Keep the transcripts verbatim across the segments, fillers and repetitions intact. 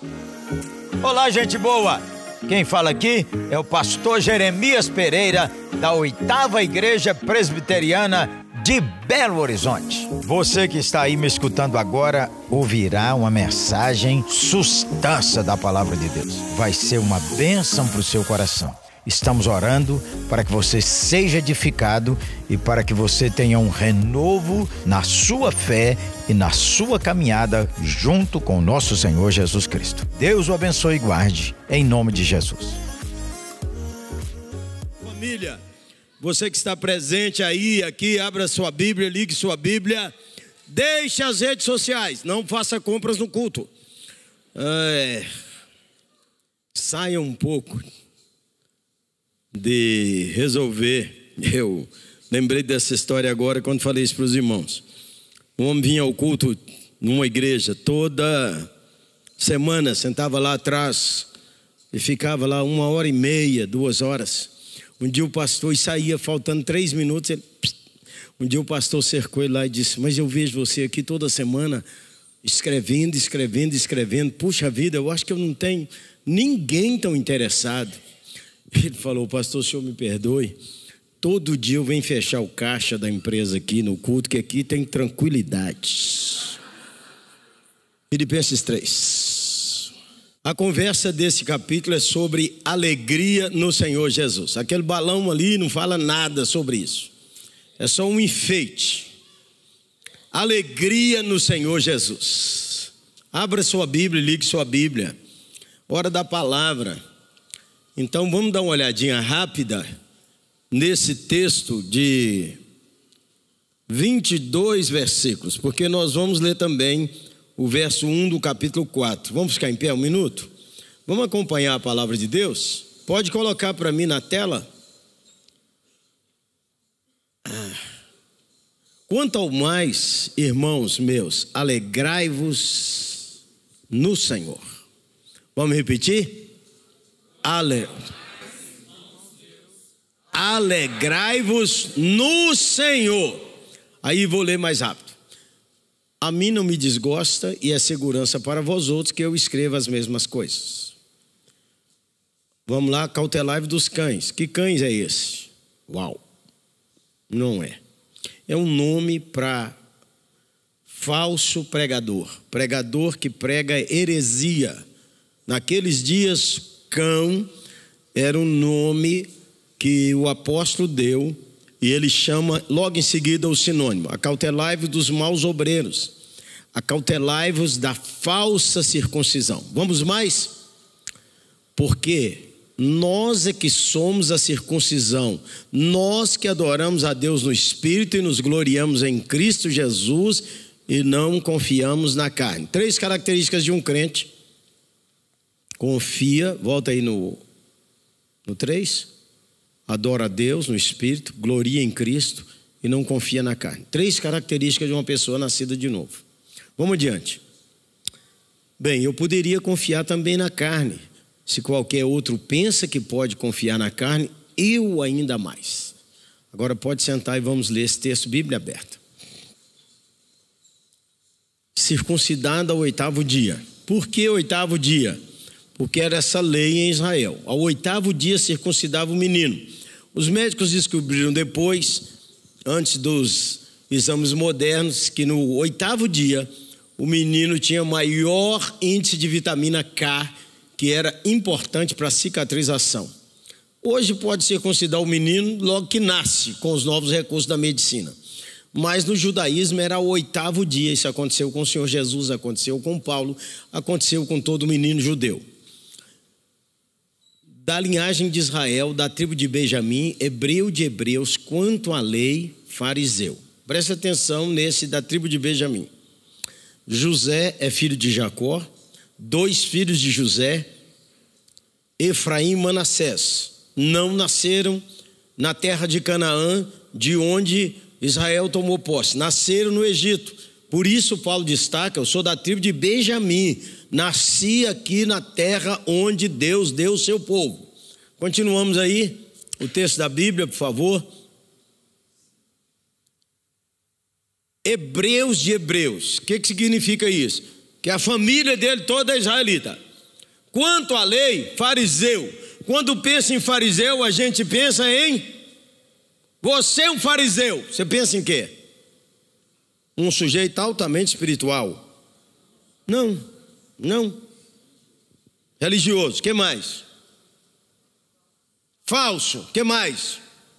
Olá, gente boa! Quem fala aqui é o pastor Jeremias Pereira, da oitava Igreja Presbiteriana de Belo Horizonte. Você que está aí me escutando agora ouvirá uma mensagem substância da palavra de Deus. Vai ser uma bênção para o seu coração. Estamos orando para que você seja edificado e para que você tenha um renovo na sua fé e na sua caminhada junto com o nosso Senhor Jesus Cristo. Deus o abençoe e guarde, em nome de Jesus. Família, você que está presente aí, aqui, abra sua Bíblia, ligue sua Bíblia, deixe as redes sociais, não faça compras no culto. É, saia um pouco de resolver. Eu lembrei dessa história agora quando falei isso para os irmãos. Um homem vinha ao culto numa igreja toda semana, sentava lá atrás e ficava lá uma hora e meia, duas horas. Um dia o pastor, e saía faltando três minutos, ele, um dia o pastor cercou ele lá e disse: mas eu vejo você aqui toda semana escrevendo, escrevendo, escrevendo. Puxa vida, eu acho que eu não tenho ninguém tão interessado. Ele falou: pastor, o senhor me perdoe, todo dia eu venho fechar o caixa da empresa aqui no culto, que aqui tem tranquilidade. Filipenses três. A conversa desse capítulo é sobre alegria no Senhor Jesus. Aquele balão ali não fala nada sobre isso, é só um enfeite. Alegria no Senhor Jesus. Abra sua Bíblia e ligue sua Bíblia. Hora da palavra. Então vamos dar uma olhadinha rápida nesse texto de vinte e dois versículos, porque nós vamos ler também o verso um do capítulo quatro. Vamos ficar em pé um minuto? Vamos acompanhar a palavra de Deus? Pode colocar para mim na tela? Ah. Quanto ao mais, irmãos meus, alegrai-vos no Senhor. Vamos repetir? Ale... Alegrai-vos no Senhor. Aí vou ler mais rápido. A mim não me desgosta e é segurança para vós outros que eu escreva as mesmas coisas. Vamos lá, cautelai-vos dos cães. Que cães é esse? Uau, não é. É um nome para falso pregador. Pregador que prega heresia. Naqueles dias, cão era um nome que o apóstolo deu, e ele chama logo em seguida o sinônimo: acautelai-vos dos maus obreiros, acautelai-vos da falsa circuncisão. Vamos mais? Porque nós é que somos a circuncisão, nós que adoramos a Deus no Espírito e nos gloriamos em Cristo Jesus e não confiamos na carne. Três características de um crente: confia, volta aí no, no três, adora a Deus no Espírito, gloria em Cristo e não confia na carne. Três características de uma pessoa nascida de novo. Vamos adiante. Bem, eu poderia confiar também na carne. Se qualquer outro pensa que pode confiar na carne, eu ainda mais. Agora pode sentar e vamos ler esse texto, Bíblia aberta. Circuncidado ao oitavo dia. Por que oitavo dia? Porque era essa lei em Israel. Ao oitavo dia circuncidava o menino. Os médicos descobriram depois, antes dos exames modernos, que no oitavo dia o menino tinha maior índice de vitamina K, que era importante para a cicatrização. Hoje pode circuncidar o menino logo que nasce, com os novos recursos da medicina. Mas no judaísmo era o oitavo dia. Isso aconteceu com o Senhor Jesus, aconteceu com Paulo, aconteceu com todo menino judeu. Da linhagem de Israel, da tribo de Benjamim, hebreu de hebreus, quanto à lei, fariseu. Presta atenção nesse da tribo de Benjamim. José é filho de Jacó, dois filhos de José, Efraim e Manassés, não nasceram na terra de Canaã, de onde Israel tomou posse. Nasceram no Egito. Por isso Paulo destaca: eu sou da tribo de Benjamim, nasci aqui na terra onde Deus deu o seu povo. Continuamos aí, o texto da Bíblia, por favor. Hebreus de hebreus. O que, que significa isso? Que a família dele toda é israelita. Quanto à lei, fariseu. Quando pensa em fariseu, a gente pensa em... Você é um fariseu. Você pensa em quê? Um sujeito altamente espiritual. Não, não. Religioso, o que mais? Falso, o que mais?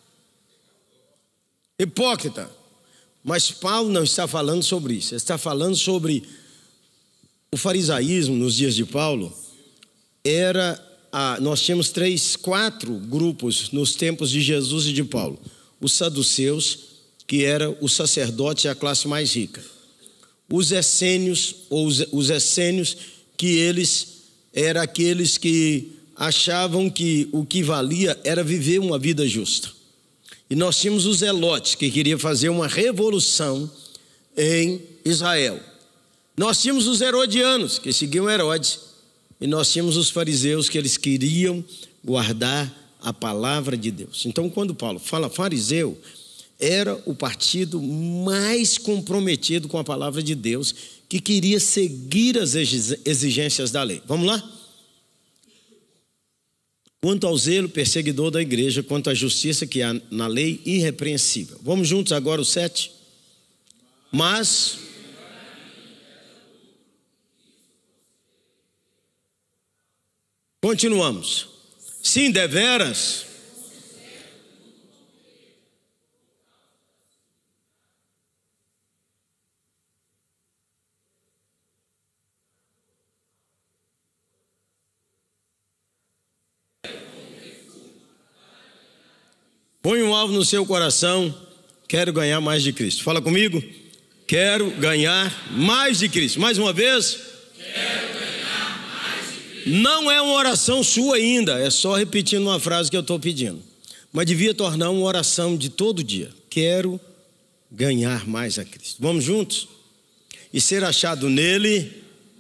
Hipócrita. Mas Paulo não está falando sobre isso. Ele está falando sobre o farisaísmo nos dias de Paulo. Era, a, nós tínhamos três, quatro grupos nos tempos de Jesus e de Paulo. Os saduceus, que era o sacerdote e a classe mais rica. Os essênios, ou os, os essênios, que eles eram aqueles que achavam que o que valia era viver uma vida justa. E nós tínhamos os zelotes, que queriam fazer uma revolução em Israel. Nós tínhamos os herodianos, que seguiam Herodes. E nós tínhamos os fariseus, que eles queriam guardar a palavra de Deus. Então, quando Paulo fala fariseu, era o partido mais comprometido com a palavra de Deus, que queria seguir as exigências da lei. Vamos lá? Quanto ao zelo perseguidor da igreja, quanto à justiça que há na lei, irrepreensível. Vamos juntos agora o sete? Mas... Continuamos. Sim, deveras. Põe um alvo no seu coração. Quero ganhar mais de Cristo. Fala comigo. Quero ganhar mais de Cristo. Mais uma vez. Quero ganhar mais de Cristo. Não é uma oração sua ainda. É só repetindo uma frase que eu estou pedindo. Mas devia tornar uma oração de todo dia. Quero ganhar mais a Cristo. Vamos juntos? E ser achado nele...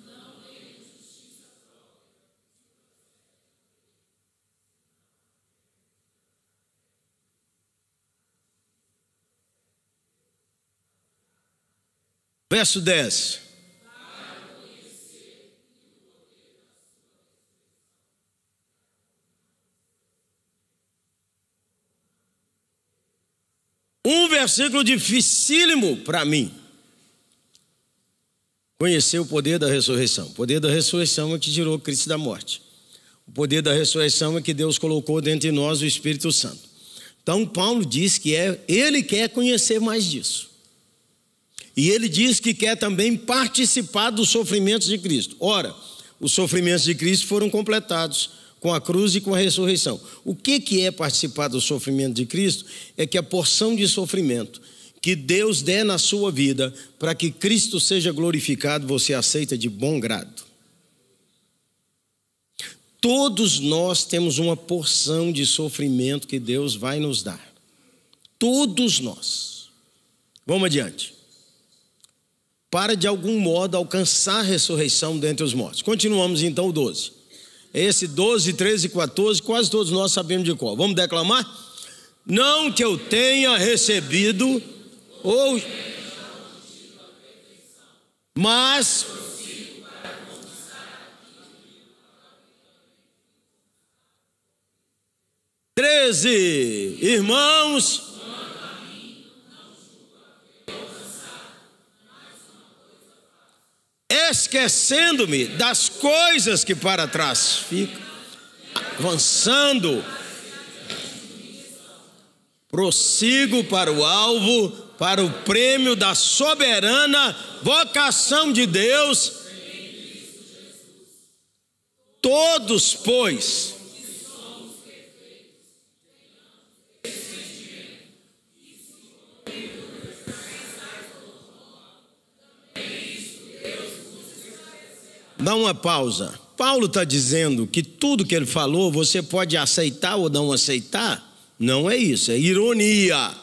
Verso dez. Um versículo dificílimo para mim. Conhecer o poder da ressurreição. O poder da ressurreição é que tirou Cristo da morte. O poder da ressurreição é que Deus colocou dentro de nós o Espírito Santo. Então Paulo diz que é, ele quer conhecer mais disso. E ele diz que quer também participar dos sofrimentos de Cristo. Ora, os sofrimentos de Cristo foram completados com a cruz e com a ressurreição. O que que é participar do sofrimento de Cristo? É que a porção de sofrimento que Deus der na sua vida para que Cristo seja glorificado, você aceita de bom grado. Todos nós temos uma porção de sofrimento que Deus vai nos dar. Todos nós. Vamos adiante. Para de algum modo alcançar a ressurreição dentre os mortos. Continuamos então o doze. Esse doze, treze e quatorze, quase todos nós sabemos de qual. Vamos declamar? Não que eu tenha recebido, ou... mas... treze, irmãos... esquecendo-me das coisas que para trás ficam, avançando, prossigo para o alvo, para o prêmio da soberana vocação de Deus. Todos, pois, dá uma pausa. Paulo está dizendo que tudo que ele falou você pode aceitar ou não aceitar. Não é isso, é ironia.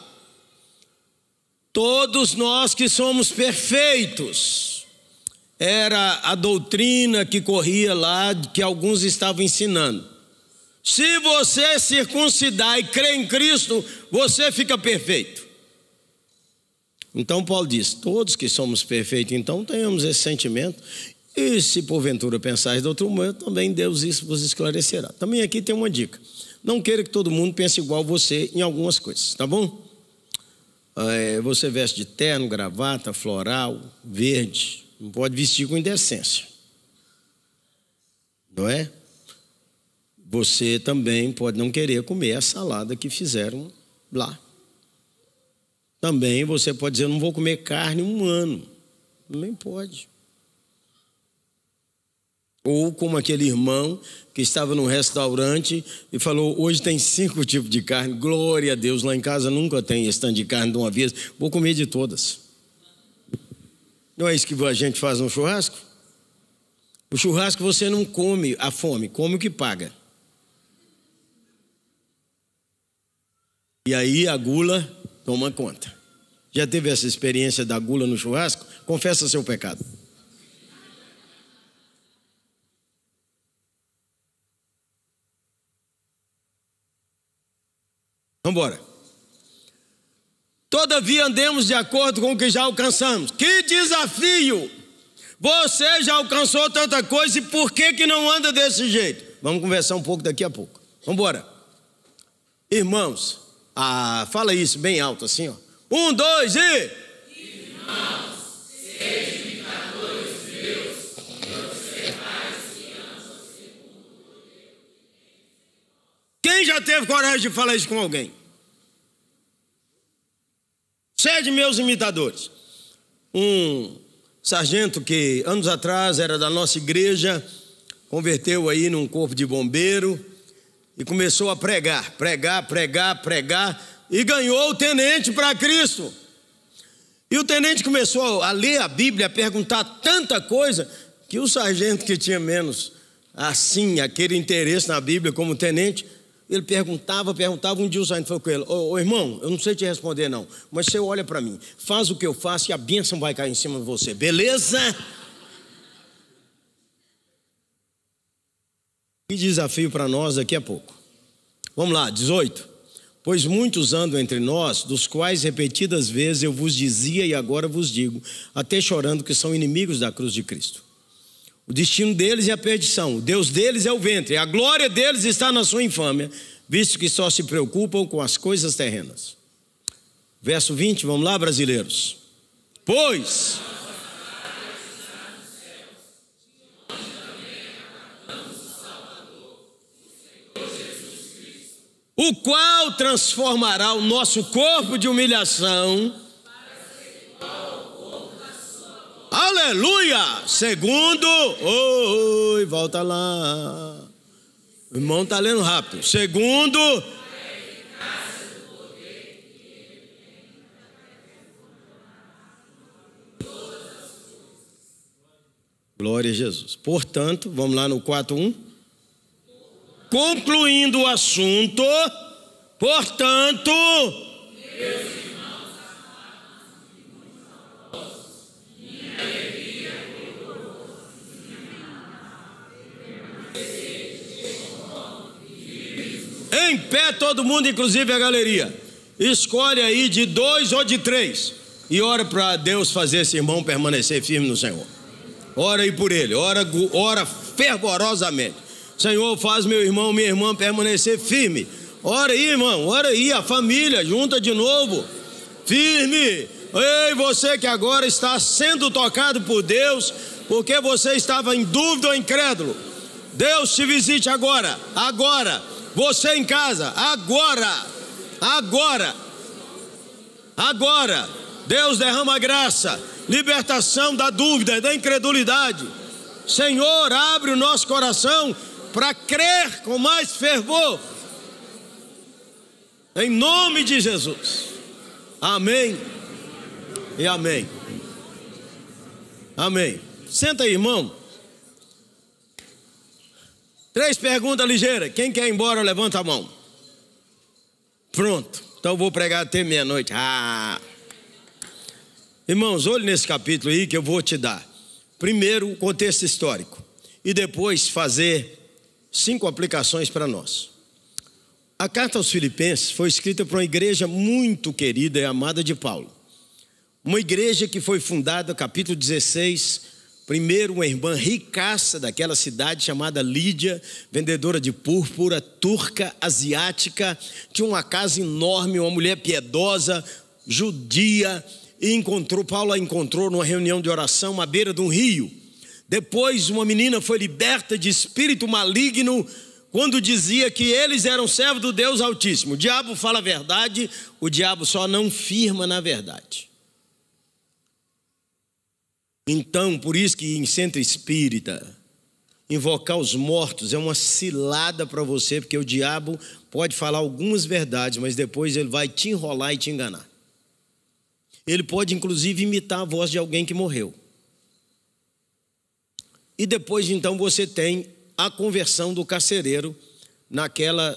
Todos nós que somos perfeitos. Era a doutrina que corria lá, que alguns estavam ensinando. Se você circuncidar e crer em Cristo, você fica perfeito. Então Paulo diz, todos que somos perfeitos, então tenhamos esse sentimento. E se porventura pensais de outro modo, também Deus isso vos esclarecerá. Também aqui tem uma dica. Não queira que todo mundo pense igual você em algumas coisas, tá bom? É, você veste de terno, gravata, floral, verde. Não pode vestir com indecência. Não é? Você também pode não querer comer a salada que fizeram lá. Também você pode dizer, eu não vou comer carne um ano. Também pode. Ou como aquele irmão que estava num restaurante e falou, hoje tem cinco tipos de carne, glória a Deus, lá em casa nunca tem esse tanto de carne de uma vez, vou comer de todas. Não é isso que a gente faz no churrasco? O churrasco você não come a fome, come o que paga. E aí a gula toma conta. Já teve essa experiência da gula no churrasco? Confessa seu pecado. Vamos embora. Todavia andemos de acordo com o que já alcançamos. Que desafio! Você já alcançou tanta coisa e por que que não anda desse jeito? Vamos conversar um pouco daqui a pouco. Vamos embora. Irmãos, ah, fala isso bem alto assim, ó. Um, dois e... Irmãos, sede imitadores de Deus, você faz que ama segundo o Deus. Quem já teve coragem de falar isso com alguém? Sede meus imitadores. Um sargento que anos atrás era da nossa igreja, converteu aí num corpo de bombeiro e começou a pregar, pregar, pregar, pregar e ganhou o tenente para Cristo. E o tenente começou a ler a Bíblia, a perguntar tanta coisa que o sargento que tinha menos assim, aquele interesse na Bíblia como tenente, ele perguntava, perguntava, um dia o sargento falou com ele, ô, ô irmão, eu não sei te responder não, mas você olha para mim, faz o que eu faço e a bênção vai cair em cima de você, beleza? Que desafio para nós daqui a pouco. Vamos lá, dezoito. Pois muitos andam entre nós, dos quais repetidas vezes eu vos dizia e agora vos digo, até chorando, que são inimigos da cruz de Cristo. O destino deles é a perdição, o Deus deles é o ventre, a glória deles está na sua infâmia, visto que só se preocupam com as coisas terrenas. Verso vinte, vamos lá, brasileiros. Pois... o qual transformará o nosso corpo de humilhação, aleluia, segundo, oi, volta lá, o irmão está lendo rápido, segundo, glória a Jesus. Portanto, vamos lá no quatro, um. Concluindo o assunto, portanto, meus irmãos, minha alegria em pé todo mundo, inclusive a galeria. Escolhe aí de dois ou de três e ora para Deus fazer esse irmão permanecer firme no Senhor. Ora aí por ele, ora, ora fervorosamente. Senhor, faz meu irmão, minha irmã permanecer firme. Ora aí, irmão, ora aí, a família, junta de novo. Firme. Ei, você que agora está sendo tocado por Deus, porque você estava em dúvida ou incrédulo. Deus te visite agora, agora. Você em casa, agora, agora, agora. Deus derrama graça, libertação da dúvida, da incredulidade. Senhor, abre o nosso coração para crer com mais fervor, em nome de Jesus, amém e amém, amém. Senta aí, irmão. Três perguntas ligeiras, quem quer ir embora, levanta a mão. Pronto, então eu vou pregar até meia-noite. Ah. Irmãos, olhe nesse capítulo aí que eu vou te dar. Primeiro, o contexto histórico, e depois fazer cinco aplicações para nós. A carta aos Filipenses foi escrita por uma igreja muito querida e amada de Paulo. Uma igreja que foi fundada, capítulo dezesseis, Primeiro, uma irmã ricaça daquela cidade chamada Lídia, vendedora de púrpura, turca, asiática, tinha uma casa enorme, uma mulher piedosa, judia, e encontrou, Paulo a encontrou numa reunião de oração à beira de um rio. Depois, uma menina foi liberta de espírito maligno, quando dizia que eles eram servos do Deus Altíssimo. O diabo fala a verdade, o diabo só não firma na verdade. Então, por isso que em centro espírita, invocar os mortos é uma cilada para você, porque o diabo pode falar algumas verdades, mas depois ele vai te enrolar e te enganar. Ele pode inclusive imitar a voz de alguém que morreu. E depois então você tem a conversão do carcereiro naquela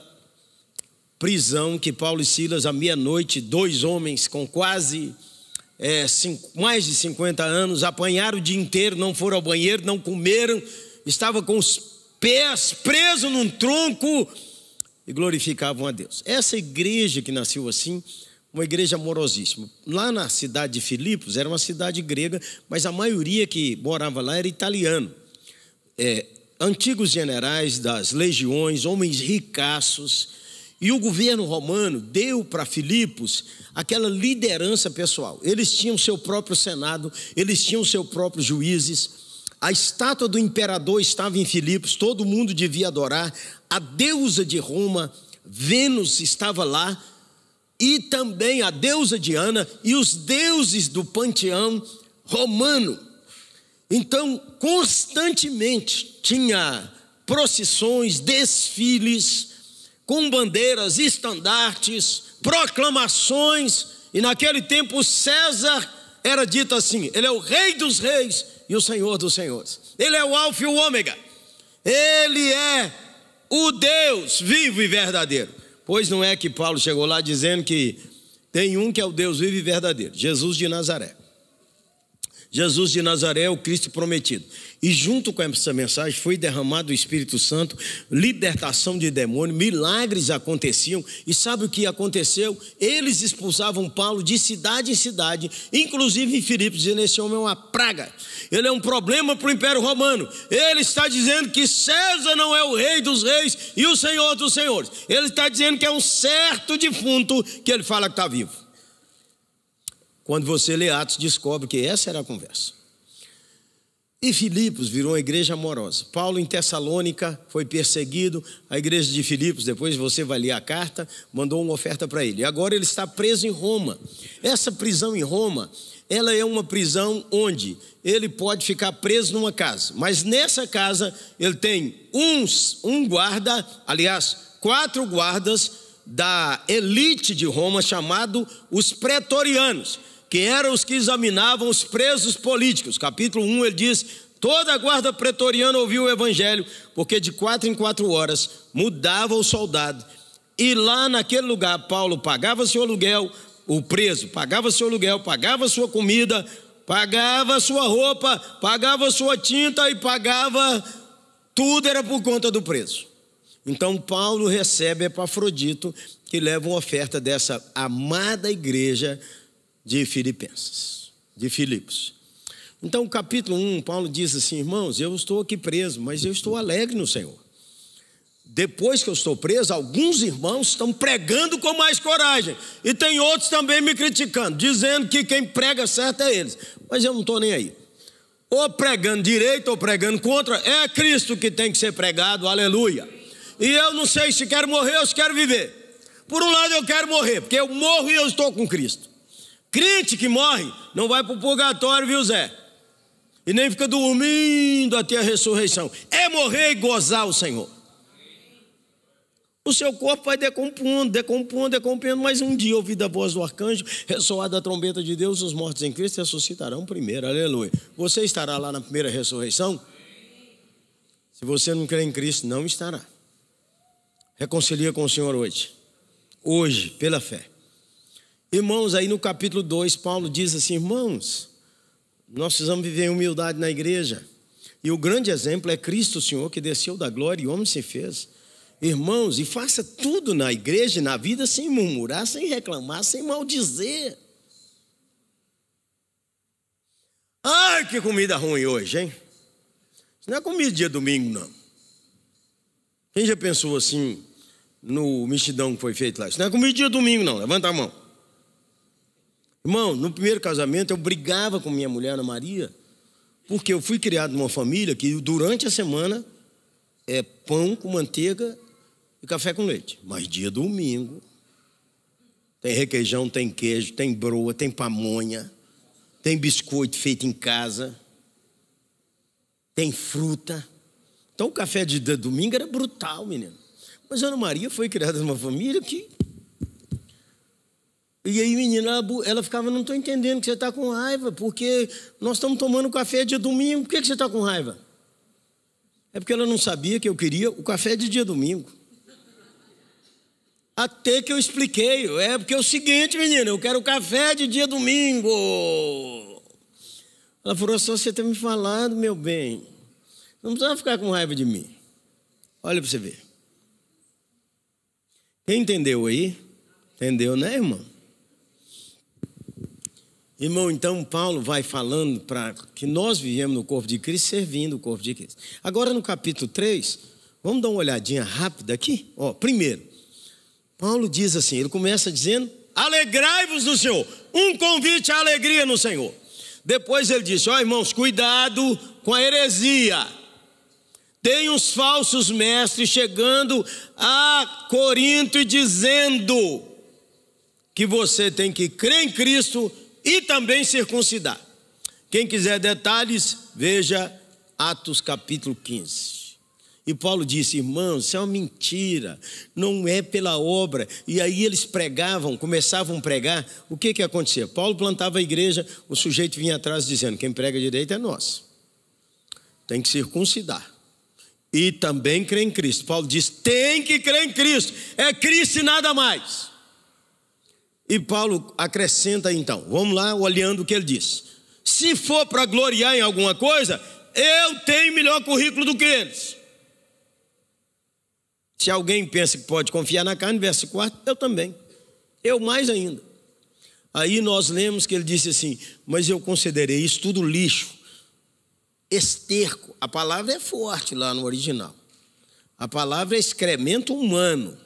prisão que Paulo e Silas, à meia-noite, dois homens com quase é, cinco, mais de cinquenta anos, apanharam o dia inteiro, não foram ao banheiro, não comeram, estavam com os pés presos num tronco e glorificavam a Deus. Essa igreja que nasceu assim, uma igreja amorosíssima. Lá na cidade de Filipos, era uma cidade grega, mas a maioria que morava lá era italiano. É, antigos generais das legiões, homens ricaços, e o governo romano deu para Filipos aquela liderança pessoal. Eles tinham seu próprio senado, eles tinham seus próprios juízes. A estátua do imperador estava em Filipos, todo mundo devia adorar. A deusa de Roma, Vênus, estava lá, e também a deusa Diana e os deuses do panteão romano. Então, constantemente tinha procissões, desfiles, com bandeiras, estandartes, proclamações, e naquele tempo César era dito assim: ele é o rei dos reis e o senhor dos senhores, ele é o alfa e o ômega, ele é o Deus vivo e verdadeiro. Pois não é que Paulo chegou lá dizendo que tem um que é o Deus vivo e verdadeiro, Jesus de Nazaré. Jesus de Nazaré é o Cristo prometido. E junto com essa mensagem foi derramado o Espírito Santo, libertação de demônio, milagres aconteciam. E sabe o que aconteceu? Eles expulsavam Paulo de cidade em cidade, inclusive em Filipos, dizendo: esse homem é uma praga, ele é um problema para o Império Romano. Ele está dizendo que César não é o rei dos reis e o senhor dos senhores. Ele está dizendo que é um certo defunto que ele fala que está vivo. Quando você lê Atos, descobre que essa era a conversa. E Filipos virou uma igreja amorosa. Paulo em Tessalônica foi perseguido. A igreja de Filipos, depois você vai ler a carta, mandou uma oferta para ele. E agora ele está preso em Roma. Essa prisão em Roma, ela é uma prisão onde ele pode ficar preso numa casa. Mas nessa casa ele tem uns, um guarda, aliás, quatro guardas da elite de Roma, chamado os pretorianos, que eram os que examinavam os presos políticos. Capítulo um, ele diz: toda a guarda pretoriana ouviu o evangelho, porque de quatro em quatro horas mudava o soldado. E lá naquele lugar, Paulo pagava seu aluguel, o preso pagava seu aluguel, pagava sua comida, pagava sua roupa, pagava sua tinta e pagava tudo, era por conta do preso. Então Paulo recebe Epafrodito, que leva uma oferta dessa amada igreja de Filipenses, de Filipos. Então, capítulo um, Paulo diz assim: irmãos, eu estou aqui preso, mas eu estou alegre no Senhor. Depois que eu estou preso, alguns irmãos estão pregando com mais coragem, e tem outros também me criticando, dizendo que quem prega certo é eles. Mas eu não estou nem aí. Ou pregando direito ou pregando contra, é Cristo que tem que ser pregado, aleluia. E eu não sei se quero morrer ou se quero viver. Por um lado eu quero morrer, porque eu morro e eu estou com Cristo. Crente que morre não vai para o purgatório, viu, Zé? E nem fica dormindo até a ressurreição. É morrer e gozar o Senhor. O seu corpo vai decompondo, decompondo, decompondo, mas um dia, ouvida a voz do arcanjo, ressoada a trombeta de Deus, os mortos em Cristo ressuscitarão primeiro, aleluia. Você estará lá na primeira ressurreição? Se você não crê em Cristo, não estará. Reconcilia com o Senhor hoje. Hoje, pela fé. Irmãos, aí no capítulo dois, Paulo diz assim: irmãos, nós precisamos viver em humildade na igreja. E o grande exemplo é Cristo, o Senhor, que desceu da glória e homem se fez. Irmãos, e faça tudo na igreja e na vida sem murmurar, sem reclamar, sem maldizer. Ai, que comida ruim hoje, hein? Isso não é comida de dia domingo, não. Quem já pensou assim no mexidão que foi feito lá? Isso não é comida de dia domingo, não. Levanta a mão. Irmão, no primeiro casamento eu brigava com minha mulher, Ana Maria, porque eu fui criado numa família que durante a semana é pão com manteiga e café com leite. Mas dia domingo tem requeijão, tem queijo, tem broa, tem pamonha, tem biscoito feito em casa, tem fruta. Então o café de domingo era brutal, menino. Mas a Ana Maria foi criada numa família que... E aí, menina, ela, ela ficava, não estou entendendo que você está com raiva, porque nós estamos tomando café dia domingo, por que, que você está com raiva? É porque ela não sabia que eu queria o café de dia domingo. Até que eu expliquei, é porque é o seguinte, menina, eu quero o café de dia domingo. Ela falou, só você ter me falado, meu bem, não precisa ficar com raiva de mim. Olha para você ver. Quem entendeu aí? Entendeu, né, irmão? Irmão, então Paulo vai falando para que nós vivemos no corpo de Cristo, servindo o corpo de Cristo. Agora no capítulo três, vamos dar uma olhadinha rápida aqui. Ó, primeiro, Paulo diz assim, ele começa dizendo, alegrai-vos no Senhor. Um convite à alegria no Senhor. Depois ele disse, ó irmãos, cuidado com a heresia. Tem uns falsos mestres chegando a Corinto e dizendo que você tem que crer em Cristo e também circuncidar. Quem quiser detalhes, veja Atos capítulo quinze. E Paulo disse, irmãos, isso é uma mentira, não é pela obra. E aí eles pregavam, começavam a pregar. O que que acontecia? Paulo plantava a igreja, o sujeito vinha atrás dizendo, quem prega direito é nós. Tem que circuncidar. E também crer em Cristo. Paulo diz, tem que crer em Cristo. É Cristo e nada mais. E Paulo acrescenta então, vamos lá olhando o que ele diz. Se for para gloriar em alguma coisa, eu tenho melhor currículo do que eles. Se alguém pensa que pode confiar na carne, verso quatro, eu também. Eu mais ainda. Aí nós lemos que ele disse assim, mas eu considerei isso tudo lixo, esterco. A palavra é forte lá no original. A palavra é excremento humano.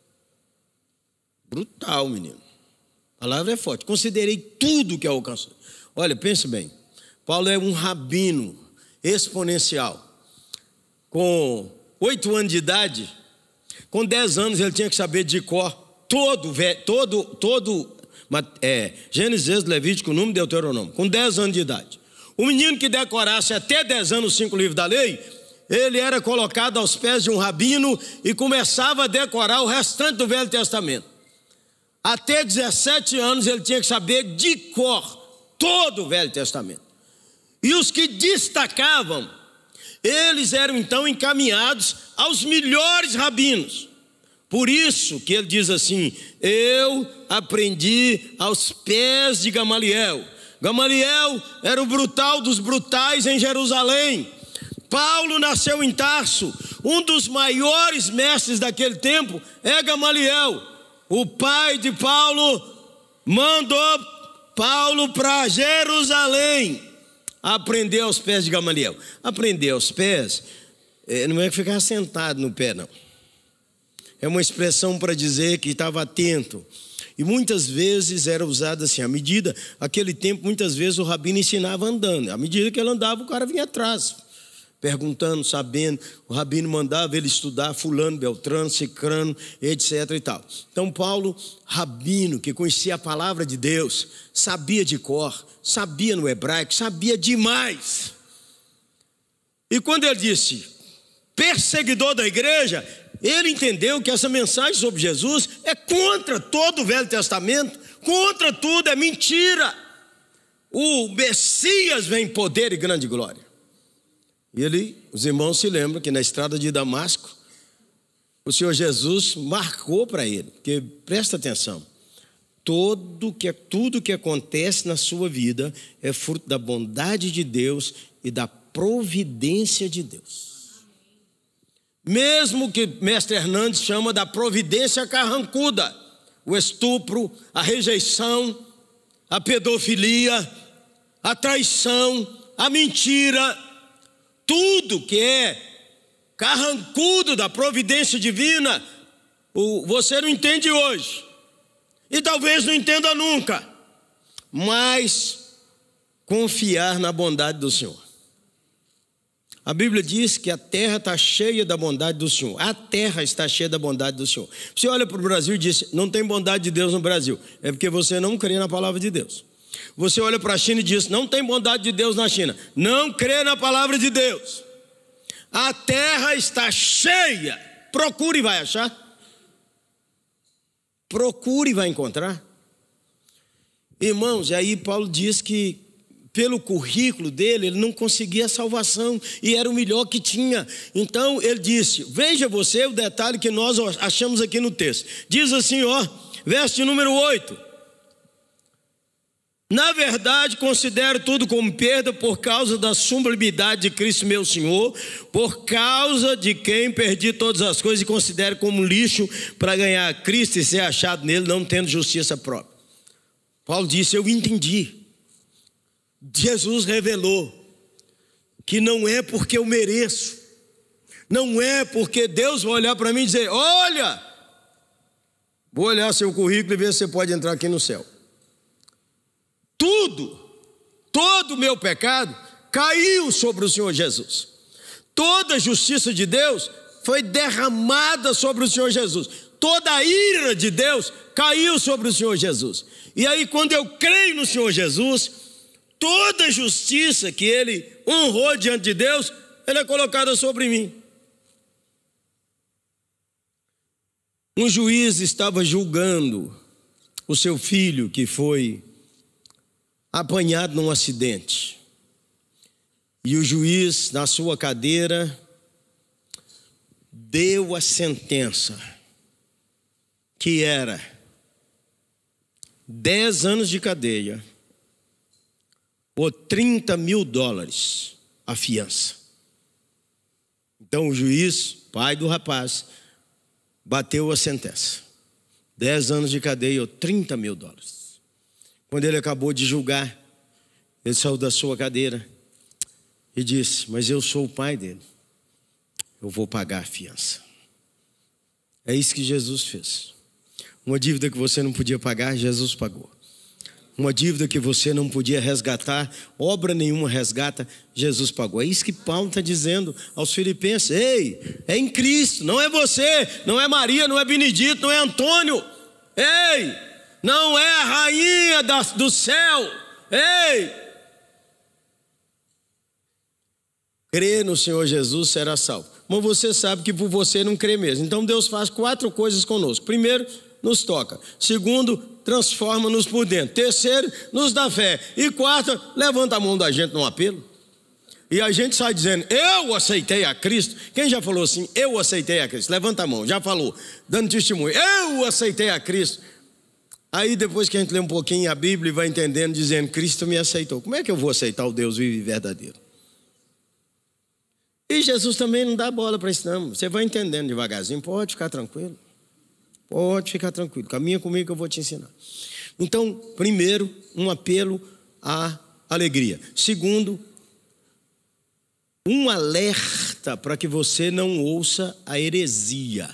Brutal, menino. A palavra é forte. Considerei tudo que alcançou. Olha, pense bem. Paulo é um rabino exponencial. Com oito anos de idade, com dez anos ele tinha que saber de cor todo, todo, todo é, Gênesis, Levítico, Número, Deuteronômio. Com dez anos de idade. O menino que decorasse até dez anos os cinco livros da lei, ele era colocado aos pés de um rabino e começava a decorar o restante do Velho Testamento. Até dezessete anos ele tinha que saber de cor todo o Velho Testamento. E os que destacavam, eles eram então encaminhados aos melhores rabinos. Por isso que ele diz assim, eu aprendi aos pés de Gamaliel. Gamaliel era o brutal dos brutais em Jerusalém. Paulo nasceu em Tarso. Um dos maiores mestres daquele tempo é Gamaliel. O pai de Paulo mandou Paulo para Jerusalém aprender aos pés de Gamaliel. Aprender aos pés não é ficar sentado no pé, não. É uma expressão para dizer que estava atento. E muitas vezes era usada assim, à medida, aquele tempo, muitas vezes o rabino ensinava andando. À medida que ele andava, o cara vinha atrás, perguntando, sabendo. O rabino mandava ele estudar fulano, beltrano, cicrano, etc e tal. Então Paulo, rabino, que conhecia a palavra de Deus, sabia de cor, sabia no hebraico, sabia demais. E quando ele disse, perseguidor da igreja, ele entendeu que essa mensagem sobre Jesus é contra todo o Velho Testamento, contra tudo, é mentira. O Messias vem em poder e grande glória. E ele, os irmãos se lembram que na estrada de Damasco, o Senhor Jesus marcou para ele, porque presta atenção, todo que, tudo que acontece na sua vida é fruto da bondade de Deus e da providência de Deus. Mesmo que mestre Hernandes chama da providência carrancuda, o estupro, a rejeição, a pedofilia, a traição, a mentira, tudo que é carrancudo da providência divina, você não entende hoje, e talvez não entenda nunca, mas confiar na bondade do Senhor. A Bíblia diz que a terra está cheia da bondade do Senhor. A terra está cheia da bondade do Senhor. Você olha para o Brasil e diz, não tem bondade de Deus no Brasil. É porque você não crê na palavra de Deus. Você olha para a China e diz, não tem bondade de Deus na China. Não crê na palavra de Deus. A terra está cheia. Procure e vai achar. Procure e vai encontrar. Irmãos, e aí Paulo diz que pelo currículo dele, ele não conseguia salvação e era o melhor que tinha. Então ele disse, veja você o detalhe que nós achamos aqui no texto. Diz assim, ó, verso de número oito. Na verdade, considero tudo como perda por causa da sublimidade de Cristo meu Senhor, por causa de quem perdi todas as coisas e considero como lixo para ganhar Cristo e ser achado nele, não tendo justiça própria. Paulo disse, eu entendi. Jesus revelou que não é porque eu mereço, não é porque Deus vai olhar para mim e dizer, olha, vou olhar seu currículo e ver se você pode entrar aqui no céu. Tudo, todo o meu pecado caiu sobre o Senhor Jesus. Toda a justiça de Deus foi derramada sobre o Senhor Jesus. Toda a ira de Deus caiu sobre o Senhor Jesus. E aí quando eu creio no Senhor Jesus, toda a justiça que ele honrou diante de Deus, ela é colocada sobre mim. Um juiz estava julgando o seu filho que foi apanhado num acidente. E o juiz, na sua cadeira, deu a sentença, que era dez anos de cadeia, ou trinta mil dólares a fiança. Então o juiz, pai do rapaz, bateu a sentença. dez anos de cadeia ou trinta mil dólares. Quando ele acabou de julgar, ele saiu da sua cadeira e disse, mas eu sou o pai dele, eu vou pagar a fiança. É isso que Jesus fez. Uma dívida que você não podia pagar, Jesus pagou. Uma dívida que você não podia resgatar, obra nenhuma resgata, Jesus pagou. É isso que Paulo está dizendo aos filipenses. Ei, é em Cristo, não é você, não é Maria, não é Benedito, não é Antônio. Ei, não é a rainha da, do céu. Ei, crê no Senhor Jesus, será salvo. Mas você sabe que por você não crê mesmo. Então Deus faz quatro coisas conosco. Primeiro, nos toca. Segundo, transforma-nos por dentro. Terceiro, nos dá fé. E quarto, levanta a mão da gente num apelo. E a gente sai dizendo, eu aceitei a Cristo. Quem já falou assim, eu aceitei a Cristo? Levanta a mão, já falou, dando testemunho, eu aceitei a Cristo. Aí depois que a gente lê um pouquinho a Bíblia, vai entendendo, dizendo, Cristo me aceitou. Como é que eu vou aceitar o Deus vivo e verdadeiro? E Jesus também não dá bola para isso não. Você vai entendendo devagarzinho, pode ficar tranquilo. Pode ficar tranquilo, caminha comigo que eu vou te ensinar. Então, primeiro, um apelo à alegria. Segundo, um alerta para que você não ouça a heresia.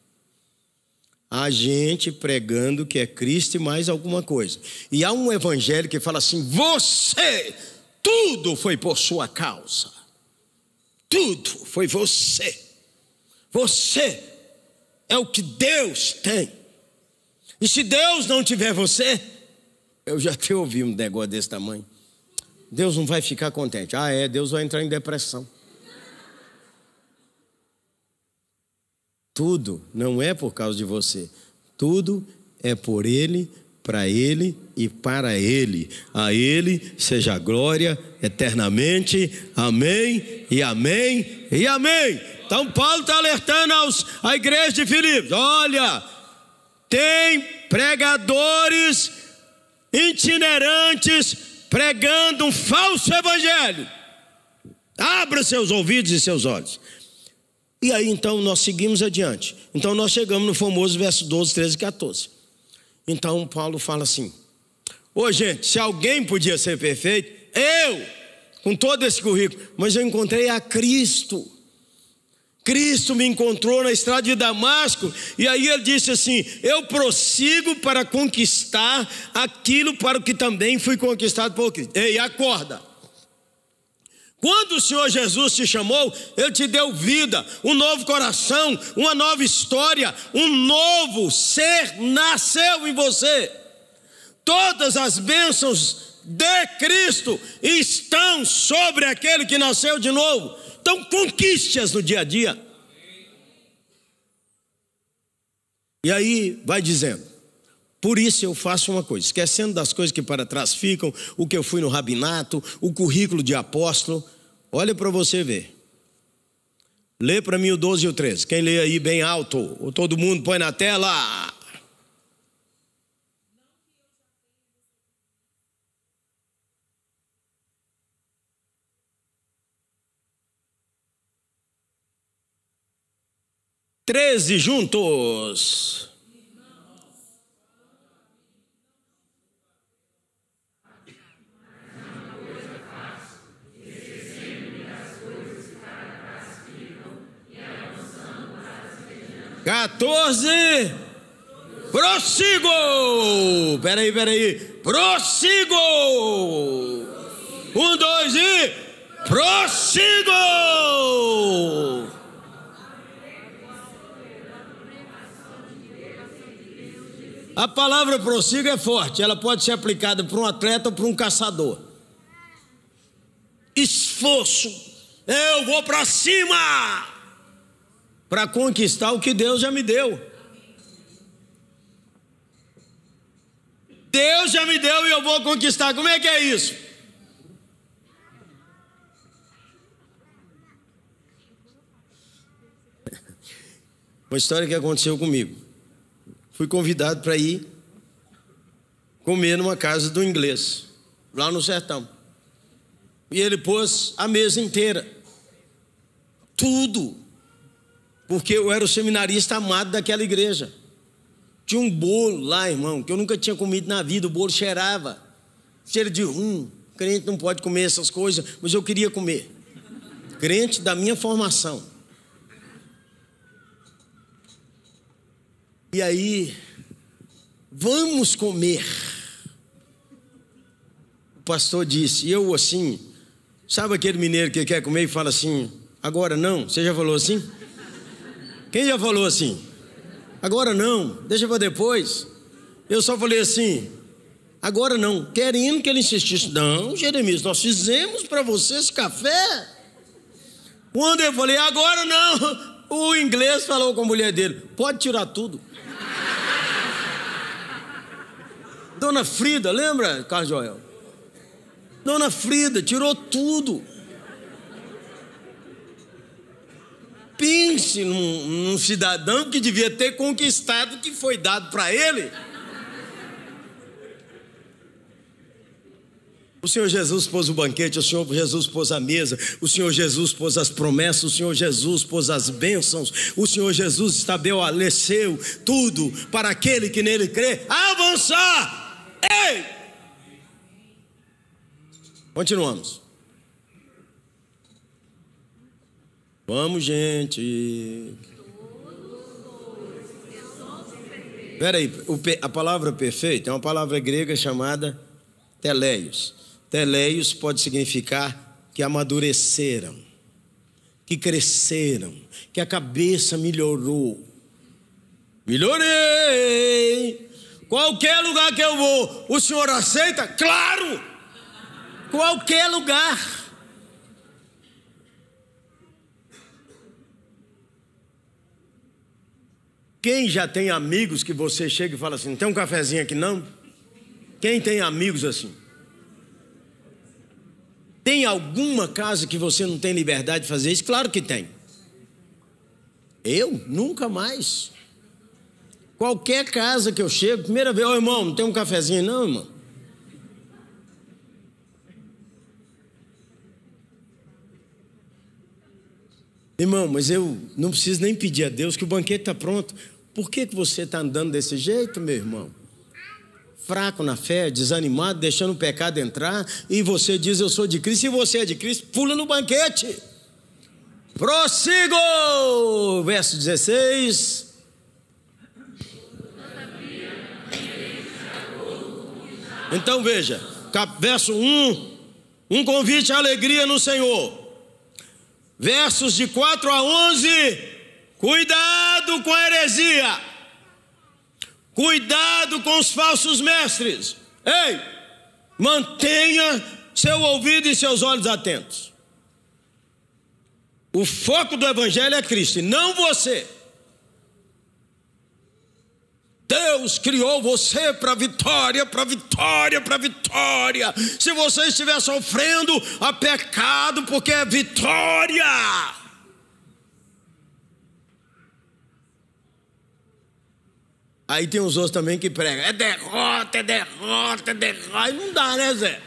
A gente pregando que é Cristo e mais alguma coisa. E há um evangelho que fala assim, você, tudo foi por sua causa. Tudo foi você. Você é o que Deus tem. E se Deus não tiver você, eu já te ouvi um negócio desse tamanho. Deus não vai ficar contente. Ah, é, Deus vai entrar em depressão. Tudo não é por causa de você. Tudo é por Ele, para Ele e para Ele. A Ele seja a glória eternamente. Amém e amém e amém. Então Paulo está alertando aos, a igreja de Filipos. Olha, tem pregadores itinerantes pregando um falso evangelho. Abra seus ouvidos e seus olhos. E aí então nós seguimos adiante. Então nós chegamos no famoso verso doze, treze e quatorze. Então Paulo fala assim, ô gente, se alguém podia ser perfeito, eu, com todo esse currículo, mas eu encontrei a Cristo. Cristo me encontrou na estrada de Damasco, e aí ele disse assim: eu prossigo para conquistar aquilo para o que também fui conquistado por Cristo. Ei, acorda. Quando o Senhor Jesus te chamou, Ele te deu vida, um novo coração, uma nova história, um novo ser nasceu em você. Todas as bênçãos de Cristo estão sobre aquele que nasceu de novo. Então conquiste-as no dia a dia. E aí vai dizendo: por isso eu faço uma coisa, esquecendo das coisas que para trás ficam, o que eu fui no rabinato, o currículo de apóstolo. Olha para você ver. Lê para mim o doze e o treze. Quem lê aí bem alto, ou todo mundo põe na tela. Treze juntos. quatorze. Prossigo. Peraí, peraí. Prossigo. Um, dois e prossigo. A palavra prossigo é forte, ela pode ser aplicada para um atleta ou para um caçador. Esforço, eu vou para cima, para conquistar o que Deus já me deu. Deus já me deu e eu vou conquistar. Como é que é isso? Uma história que aconteceu comigo. Fui convidado para ir comer numa casa do inglês, lá no sertão. E ele pôs a mesa inteira, tudo, porque eu era o seminarista amado daquela igreja. Tinha um bolo lá, irmão, que eu nunca tinha comido na vida. O bolo cheirava, cheiro de rum. Crente não pode comer essas coisas, mas eu queria comer. Crente da minha formação. E aí, vamos comer. O pastor disse, e eu assim, sabe aquele mineiro que quer comer e fala assim, agora não? Você já falou assim? Quem já falou assim? Agora não, deixa para depois. Eu só falei assim, agora não, querendo que ele insistisse. Não, Jeremias, nós fizemos para você esse café. Quando eu falei, agora não, o inglês falou com a mulher dele, pode tirar tudo. Dona Frida, lembra, Carlos Joel? Dona Frida tirou tudo. Pense num, num cidadão que devia ter conquistado o que foi dado para ele. O Senhor Jesus pôs o banquete, o Senhor Jesus pôs a mesa, o Senhor Jesus pôs as promessas, o Senhor Jesus pôs as bênçãos, o Senhor Jesus estabeleceu tudo para aquele que nele crê avançar. Ei! Continuamos. Vamos, gente. Espera aí, a palavra perfeita é uma palavra grega chamada teleios. Teleios pode significar que amadureceram, que cresceram, que a cabeça melhorou. Melhorei. Qualquer lugar que eu vou, o senhor aceita? Claro! Qualquer lugar. Quem já tem amigos que você chega e fala assim, tem um cafezinho aqui não? Quem tem amigos assim? Tem alguma casa que você não tem liberdade de fazer isso? Claro que tem. Eu? Nunca mais. Qualquer casa que eu chego, primeira vez, ô irmão, não tem um cafezinho não, irmão? Irmão, mas eu não preciso nem pedir a Deus que o banquete está pronto. Por que, que você está andando desse jeito, meu irmão? fraco na fé, desanimado, deixando o pecado entrar, e você diz: eu sou de Cristo. Se você é de Cristo, pula no banquete. Prossigo, verso dezesseis. Então veja, verso um, um convite à alegria no Senhor. Versos de quatro a onze, cuidado com a heresia, cuidado com os falsos mestres. Ei, mantenha seu ouvido e seus olhos atentos. O foco do evangelho é Cristo e não você. Deus criou você para vitória, para vitória, para vitória. Se você estiver sofrendo, há pecado, porque é vitória. Aí tem os outros também que pregam: é derrota, é derrota, é derrota. Aí não dá, né, Zé?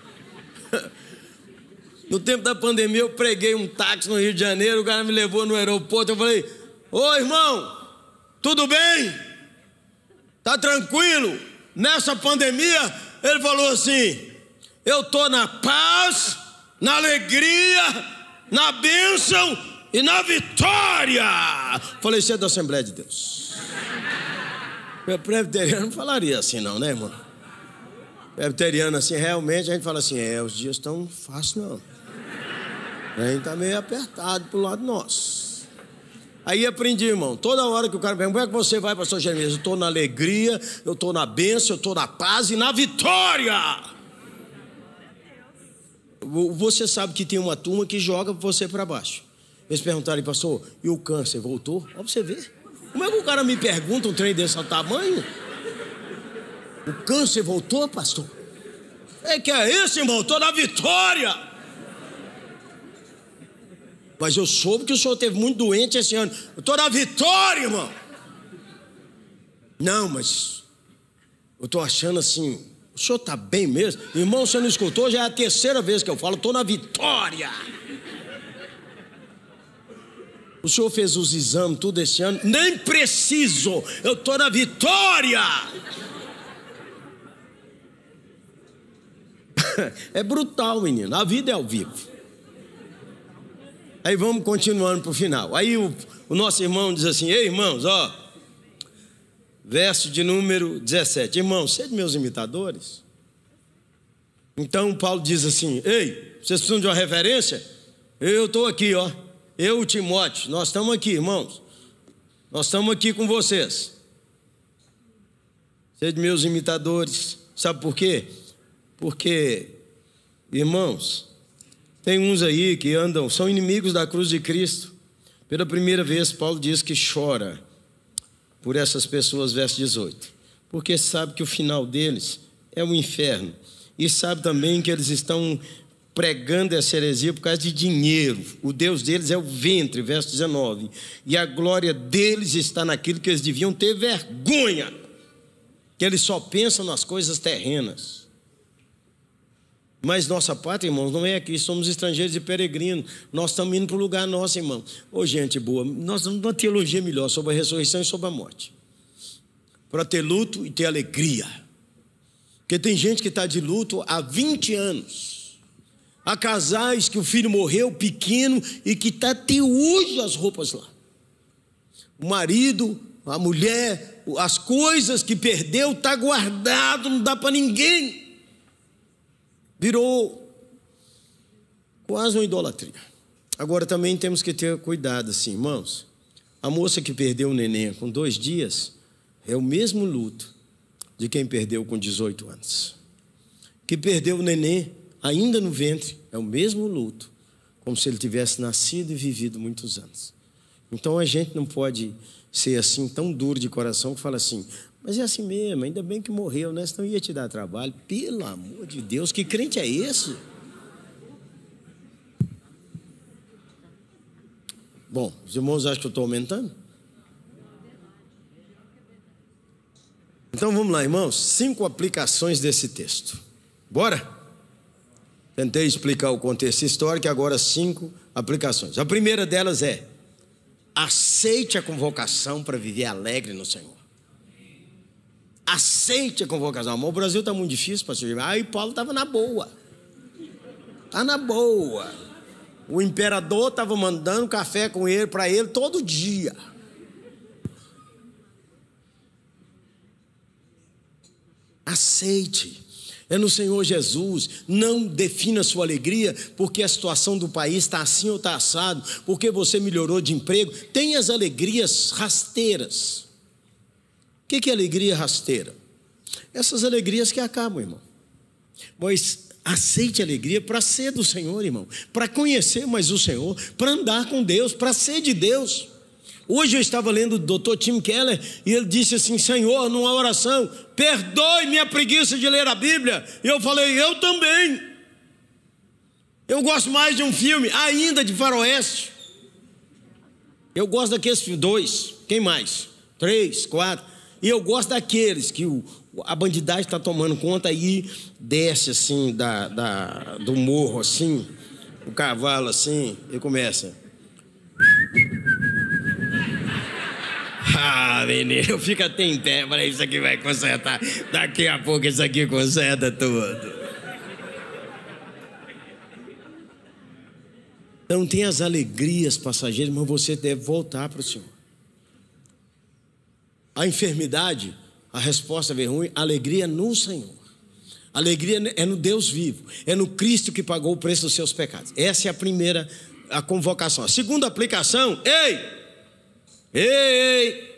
No tempo da pandemia eu preguei um táxi no Rio de Janeiro, o cara me levou no aeroporto, eu falei: ô irmão, tudo bem? Tá tranquilo? Nessa pandemia, ele falou assim: eu tô na paz, na alegria, na bênção e na vitória. Falei: você é da Assembleia de Deus. O presbiteriano não falaria assim não, né, irmão? Presbiteriano assim, realmente a gente fala assim: é, os dias estão fáceis não. A gente tá meio apertado pro lado nosso. Aí aprendi, irmão, toda hora que o cara pergunta: como é que você vai, pastor Jeremias? Eu estou na alegria, eu estou na bênção, eu estou na paz e na vitória. Você sabe que tem uma turma que joga você para baixo. Eles perguntaram: pastor, e o câncer voltou? Ó, pra você ver. Como é que o cara me pergunta um trem desse tamanho? O câncer voltou, pastor? É que é isso, irmão, estou na vitória. Mas eu soube que o senhor teve muito doente esse ano. Eu estou na vitória, irmão. Não, mas eu estou achando assim: o senhor está bem mesmo? Irmão, você não escutou? Já é a terceira vez que eu falo: estou na vitória. O senhor fez os exames tudo esse ano? Nem preciso, eu estou na vitória. É brutal, menino. A vida é ao vivo. Aí vamos continuando para o final. Aí o, o nosso irmão diz assim: ei, irmãos, ó, verso de número dezessete. Irmãos, sede meus imitadores. Então Paulo diz assim: ei, vocês precisam de uma referência? Eu estou aqui, ó. Eu, Timóteo, nós estamos aqui, irmãos. Nós estamos aqui com vocês. Sede meus imitadores. Sabe por quê? Porque, irmãos, tem uns aí que andam, são inimigos da cruz de Cristo. Pela primeira vez, Paulo diz que chora por essas pessoas, verso dezoito. Porque sabe que o final deles é o inferno. E sabe também que eles estão pregando essa heresia por causa de dinheiro. O Deus deles é o ventre, verso dezenove. E a glória deles está naquilo que eles deviam ter vergonha. Que eles só pensam nas coisas terrenas. Mas nossa pátria, irmãos, não é aqui, somos estrangeiros e peregrinos. Nós estamos indo para o lugar nosso, irmão. Ô, gente boa, nós temos uma teologia melhor sobre a ressurreição e sobre a morte. Para ter luto e ter alegria. Porque tem gente que está de luto há vinte anos. Há casais que o filho morreu pequeno e que está até hoje as roupas lá. O marido, a mulher, as coisas que perdeu, está guardado, não dá para ninguém. Virou quase uma idolatria. Agora também temos que ter cuidado assim, irmãos. A moça que perdeu o neném com dois dias é o mesmo luto de quem perdeu com dezoito anos. Que perdeu o neném ainda no ventre é o mesmo luto, como se ele tivesse nascido e vivido muitos anos. Então a gente não pode ser assim tão duro de coração que fala assim: mas é assim mesmo, ainda bem que morreu, né? Senão ia te dar trabalho. Pelo amor de Deus, que crente é esse? Bom, os irmãos acham que eu estou aumentando? Então vamos lá, irmãos, cinco aplicações desse texto. Bora? Tentei explicar o contexto histórico, agora cinco aplicações. A primeira delas é: aceite a convocação para viver alegre no Senhor. Aceite a convocação. Mas o Brasil está muito difícil, pastor. Aí Paulo estava na boa. Está na boa. O imperador estava mandando café com ele, para ele, todo dia. Aceite. É no Senhor Jesus. Não defina sua alegria porque a situação do país está assim ou está assado, porque você melhorou de emprego. Tem as alegrias rasteiras. O que, que é alegria rasteira? Essas alegrias que acabam, irmão. Mas aceite a alegria para ser do Senhor, irmão. Para conhecer mais o Senhor, para andar com Deus, para ser de Deus. Hoje eu estava lendo o doutor Tim Keller e ele disse assim: Senhor, numa oração, perdoe minha preguiça de ler a Bíblia. E eu falei: eu também. Eu gosto mais de um filme, ainda de faroeste. Eu gosto daqueles dois. Quem mais? Três, quatro. E eu gosto daqueles que o, a bandidagem está tomando conta e desce assim da, da, do morro assim, o cavalo assim, e começa. Ah, menino, fica até em pé, para isso aqui vai consertar. Daqui a pouco isso aqui conserta tudo. Então tem as alegrias passageiras, mas você deve voltar para o Senhor. A enfermidade, a resposta vem ruim, a alegria no Senhor. A alegria é no Deus vivo, é no Cristo que pagou o preço dos seus pecados. Essa é a primeira a convocação. A segunda aplicação, ei, ei, ei,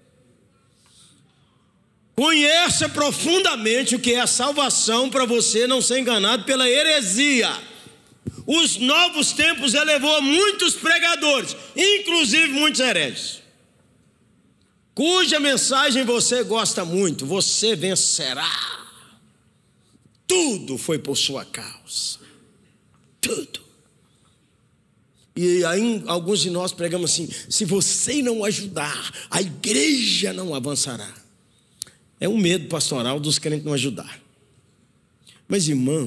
conheça profundamente o que é a salvação para você não ser enganado pela heresia. Os novos tempos elevou muitos pregadores, inclusive muitos hereges, cuja mensagem você gosta muito. Você vencerá. Tudo foi por sua causa. Tudo. E aí alguns de nós pregamos assim: se você não ajudar, a igreja não avançará. É um medo pastoral dos crentes não ajudar. Mas, irmão,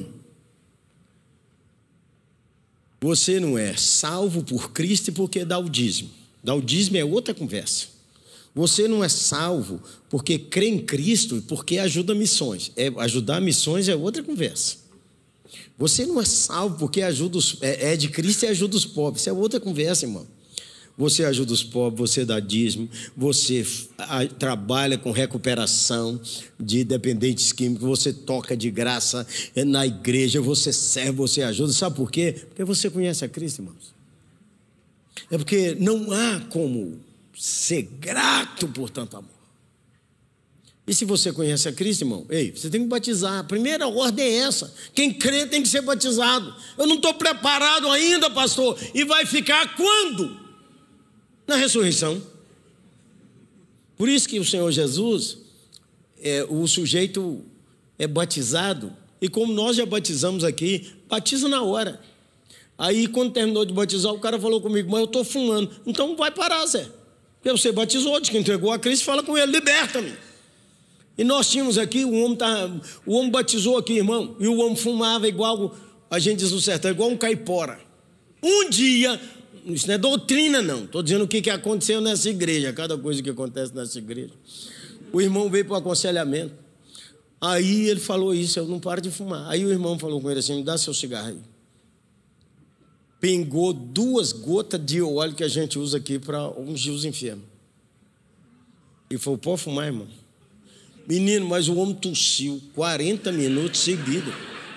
você não é salvo por Cristo porque dá o dízimo. Dar o dízimo é outra conversa. Você não é salvo porque crê em Cristo e porque ajuda missões. É, ajudar missões é outra conversa. Você não é salvo porque ajuda os, é, é de Cristo e ajuda os pobres. Isso é outra conversa, irmão. Você ajuda os pobres, você dá dízimo, você a, trabalha com recuperação de dependentes químicos, você toca de graça na igreja, você serve, você ajuda. Sabe por quê? Porque você conhece a Cristo, irmãos. É porque não há como ser grato por tanto amor. E se você conhece a Cristo, irmão, ei, você tem que batizar. A primeira ordem é essa: quem crê tem que ser batizado. Eu não estou preparado ainda, pastor. E vai ficar quando? Na ressurreição. Por isso que o Senhor Jesus, é, o sujeito é batizado, e como nós já batizamos aqui, batiza na hora. Aí quando terminou de batizar, o cara falou comigo: mas eu estou fumando. Então vai parar, Zé. Porque você batizou, de que entregou a Cristo, fala com ele: liberta-me. E nós tínhamos aqui, o homem, tá, o homem batizou aqui, irmão, e o homem fumava igual, a gente diz no sertão, igual um caipora. Um dia, isso não é doutrina não, estou dizendo o que, que aconteceu nessa igreja, cada coisa que acontece nessa igreja. O irmão veio para o aconselhamento, aí ele falou isso: eu não paro de fumar. Aí o irmão falou com ele assim: me dá seu cigarro aí. Pingou duas gotas de óleo que a gente usa aqui para ungir os enfermos. E falou: pode fumar, irmão. Menino, mas o homem tossiu quarenta minutos seguidos.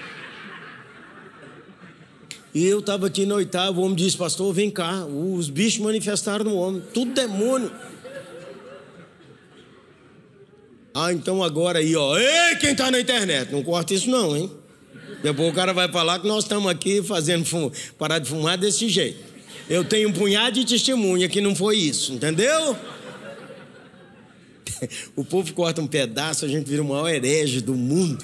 E eu estava aqui na oitava, o homem disse: pastor, vem cá. Os bichos manifestaram no homem, tudo demônio. Ah, então agora aí, ó. Ei, quem está na internet, não corta isso não, hein? Depois o cara vai falar que nós estamos aqui fazendo fum... parar de fumar desse jeito. Eu tenho um punhado de testemunha que não foi isso, entendeu? O povo corta um pedaço, a gente vira o maior herege do mundo.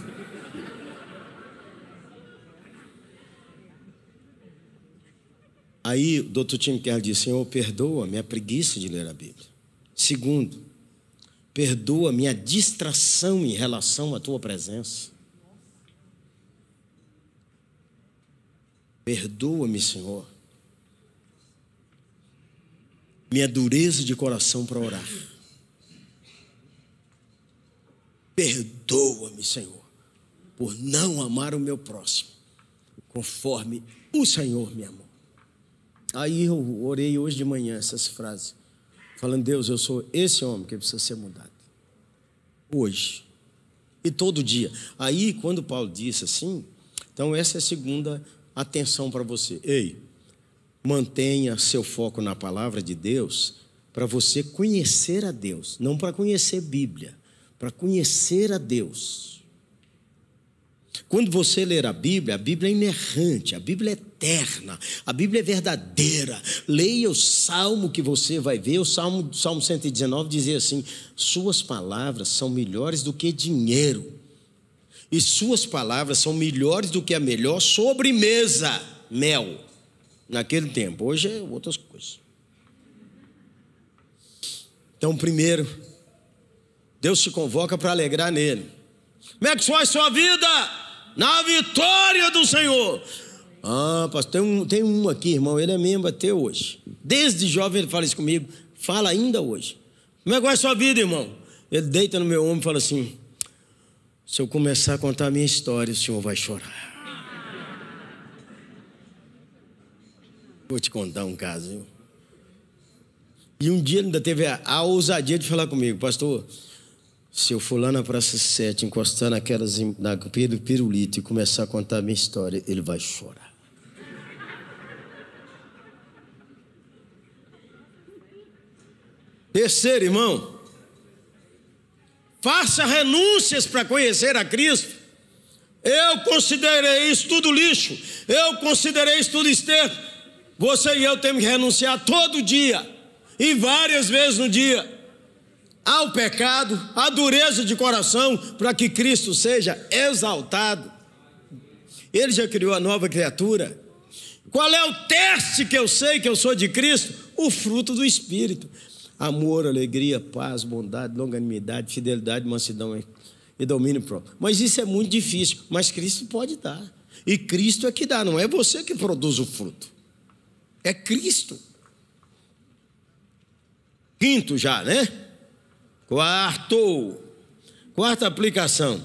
Aí o doutor Tim Keller disse: Senhor, perdoa minha preguiça de ler a Bíblia. Segundo, perdoa minha distração em relação à tua presença. Perdoa-me, Senhor, minha dureza de coração para orar. Perdoa-me, Senhor, por não amar o meu próximo, conforme o Senhor me amou. Aí eu orei hoje de manhã essas frases, falando: Deus, eu sou esse homem que precisa ser mudado. Hoje. E todo dia. Aí, quando Paulo disse assim, então essa é a segunda atenção para você. Ei, mantenha seu foco na palavra de Deus para você conhecer a Deus, não para conhecer Bíblia, para conhecer a Deus. Quando você ler a Bíblia, a Bíblia é inerrante, a Bíblia é eterna, a Bíblia é verdadeira. Leia o Salmo que você vai ver, o Salmo, Salmo cento e dezenove dizia assim: suas palavras são melhores do que dinheiro, e suas palavras são melhores do que a melhor sobremesa, mel, naquele tempo. Hoje é outras coisas. Então, primeiro, Deus te convoca para alegrar nele. Como é que foi a sua vida? Na vitória do Senhor. Ah, pastor, tem um, tem um aqui, irmão, ele é membro até hoje. Desde jovem ele fala isso comigo, fala ainda hoje. Como é que vai a sua vida, irmão? Ele deita no meu ombro e fala assim: se eu começar a contar a minha história, o senhor vai chorar. Vou te contar um caso, viu? E um dia ele ainda teve a, a ousadia de falar comigo: pastor, se eu for lá na Praça sete, encostar naquelas, na pirulito e começar a contar a minha história, ele vai chorar. Terceiro, irmão, faça renúncias para conhecer a Cristo. Eu considerei isso tudo lixo, eu considerei isso tudo esterco. Você e eu temos que renunciar todo dia, e várias vezes no dia, ao pecado, à dureza de coração, para que Cristo seja exaltado. Ele já criou a nova criatura. Qual é o teste que eu sei que eu sou de Cristo? O fruto do Espírito: amor, alegria, paz, bondade, longanimidade, fidelidade, mansidão e domínio próprio. Mas isso é muito difícil, mas Cristo pode dar. E Cristo é que dá, não é você que produz o fruto, é Cristo. Quinto já, né? Quarto, quarta aplicação: